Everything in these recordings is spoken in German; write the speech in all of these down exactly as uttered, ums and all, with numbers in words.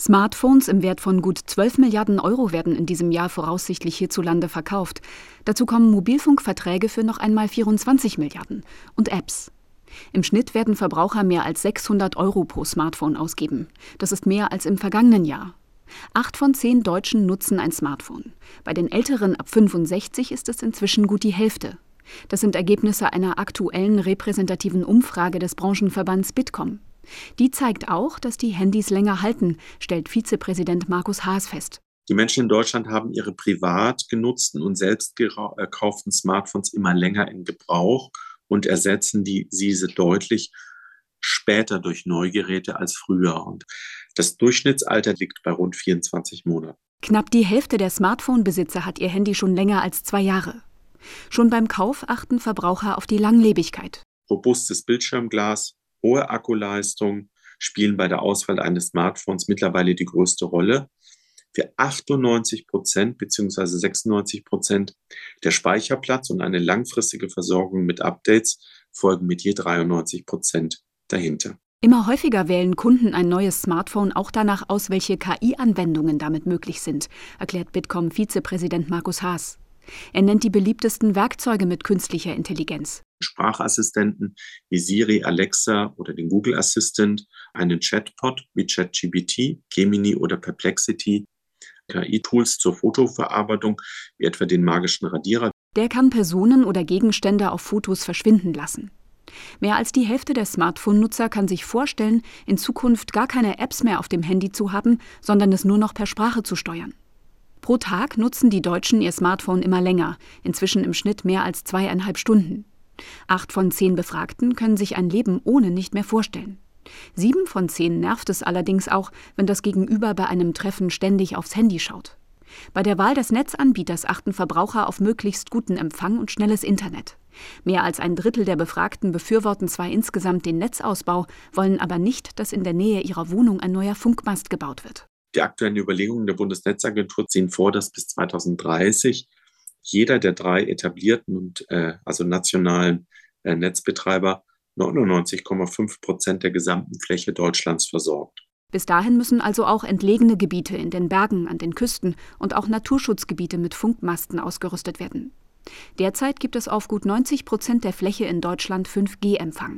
Smartphones im Wert von gut zwölf Milliarden Euro werden in diesem Jahr voraussichtlich hierzulande verkauft. Dazu kommen Mobilfunkverträge für noch einmal vierundzwanzig Milliarden und Apps. Im Schnitt werden Verbraucher mehr als sechshundert Euro pro Smartphone ausgeben. Das ist mehr als im vergangenen Jahr. Acht von zehn Deutschen nutzen ein Smartphone. Bei den Älteren ab fünfundsechzig ist es inzwischen gut die Hälfte. Das sind Ergebnisse einer aktuellen repräsentativen Umfrage des Branchenverbands Bitkom. Die zeigt auch, dass die Handys länger halten, stellt Vizepräsident Markus Haas fest. Die Menschen in Deutschland haben ihre privat genutzten und selbst gekauften Smartphones immer länger in Gebrauch und ersetzen die, diese deutlich später durch Neugeräte als früher. Und das Durchschnittsalter liegt bei rund vierundzwanzig Monaten. Knapp die Hälfte der Smartphone-Besitzer hat ihr Handy schon länger als zwei Jahre. Schon beim Kauf achten Verbraucher auf die Langlebigkeit. Robustes Bildschirmglas, hohe Akkuleistung spielen bei der Auswahl eines Smartphones mittlerweile die größte Rolle. Für achtundneunzig Prozent bzw. sechsundneunzig Prozent der Speicherplatz und eine langfristige Versorgung mit Updates folgen mit je dreiundneunzig Prozent dahinter. Immer häufiger wählen Kunden ein neues Smartphone auch danach aus, welche K I-Anwendungen damit möglich sind, erklärt Bitkom-Vizepräsident Markus Haas. Er nennt die beliebtesten Werkzeuge mit künstlicher Intelligenz. Sprachassistenten wie Siri, Alexa oder den Google Assistant, einen Chatbot wie ChatGPT, Gemini oder Perplexity, K I-Tools zur Fotoverarbeitung wie etwa den magischen Radierer. Der kann Personen oder Gegenstände auf Fotos verschwinden lassen. Mehr als die Hälfte der Smartphone-Nutzer kann sich vorstellen, in Zukunft gar keine Apps mehr auf dem Handy zu haben, sondern es nur noch per Sprache zu steuern. Pro Tag nutzen die Deutschen ihr Smartphone immer länger, inzwischen im Schnitt mehr als zweieinhalb Stunden. Acht von zehn Befragten können sich ein Leben ohne nicht mehr vorstellen. Sieben von zehn nervt es allerdings auch, wenn das Gegenüber bei einem Treffen ständig aufs Handy schaut. Bei der Wahl des Netzanbieters achten Verbraucher auf möglichst guten Empfang und schnelles Internet. Mehr als ein Drittel der Befragten befürworten zwar insgesamt den Netzausbau, wollen aber nicht, dass in der Nähe ihrer Wohnung ein neuer Funkmast gebaut wird. Die aktuellen Überlegungen der Bundesnetzagentur sehen vor, dass bis zweitausenddreißig jeder der drei etablierten und äh, also nationalen äh, Netzbetreiber neunundneunzig Komma fünf Prozent der gesamten Fläche Deutschlands versorgt. Bis dahin müssen also auch entlegene Gebiete in den Bergen, an den Küsten und auch Naturschutzgebiete mit Funkmasten ausgerüstet werden. Derzeit gibt es auf gut neunzig Prozent der Fläche in Deutschland fünf G Empfang.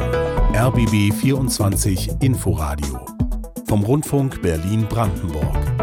R B B vierundzwanzig Inforadio vom Rundfunk Berlin-Brandenburg.